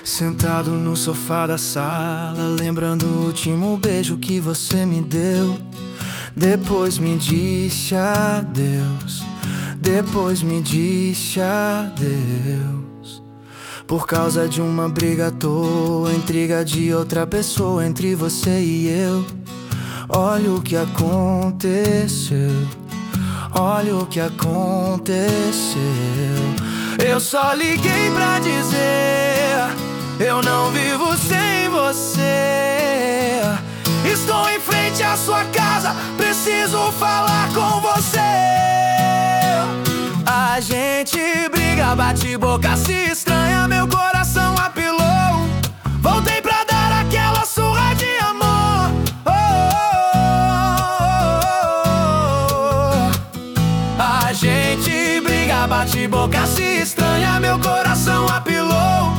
Sentado no sofá da sala, lembrando o último beijo que você me deu. Depois me disse adeus, depois me disse adeus. Por causa de uma briga à toa, intriga de outra pessoa entre você e eu. Olha o que aconteceu, olha o que aconteceu. Eu só liguei pra dizer: eu não vivo sem você. Estou em frente à sua casa, preciso falar com você. A gente briga, bate boca, se estranha, meu coração apelou. Voltei pra dar aquela surra de amor. A gente briga, bate boca, se estranha, meu coração apelou.